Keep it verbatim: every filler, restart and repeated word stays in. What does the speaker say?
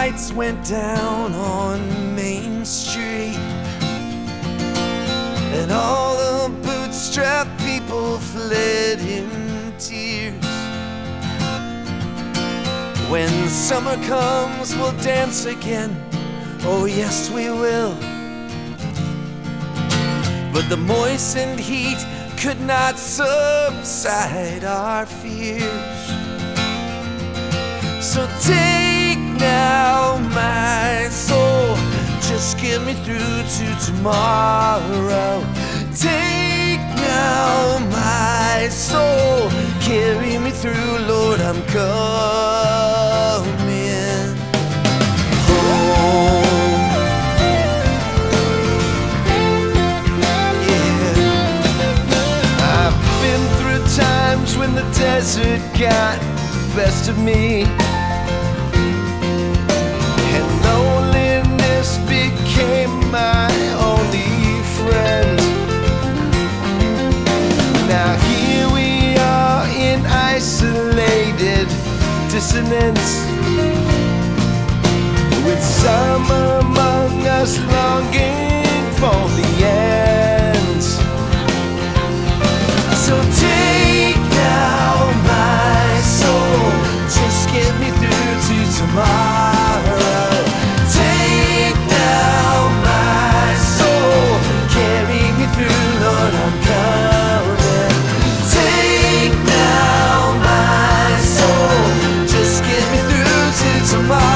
lights went down on Main Street, and all the bootstrap people fled in tears. When summer comes, we'll dance again. Oh yes, we will. But the moistened heat could not subside our fears. So take now, my soul, just get me through to tomorrow. Take now, my soul, carry me through, Lord, I'm coming home. Yeah, I've been through times when the desert got the best of me, and loneliness became my only friend. Now here we are in isolated dissonance, with some among us longing for the end. So take now, my soul, just get me through to tomorrow. Take now, my soul, carry me through, Lord, I'm coming. Take now, my soul, just get me through to tomorrow.